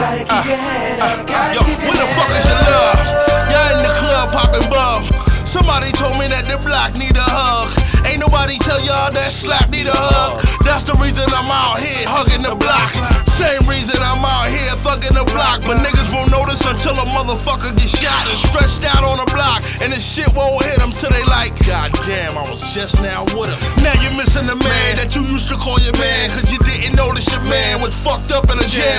Gotta keep your head up. Gotta Yo, keep your where the fuck head is your up. love? Y'all in the club popping bub. Somebody told me that the block need a hug. Ain't nobody tell y'all that slap need a hug. That's the reason I'm out here hugging the block. Same reason I'm out here thugging the block. But niggas won't notice until a motherfucker get shot and stretched out on the block. And this shit won't hit them till they like, God damn, I was just now with him. Now you're missing the man that you used to call your man, cause you didn't notice your man was fucked up in a jam.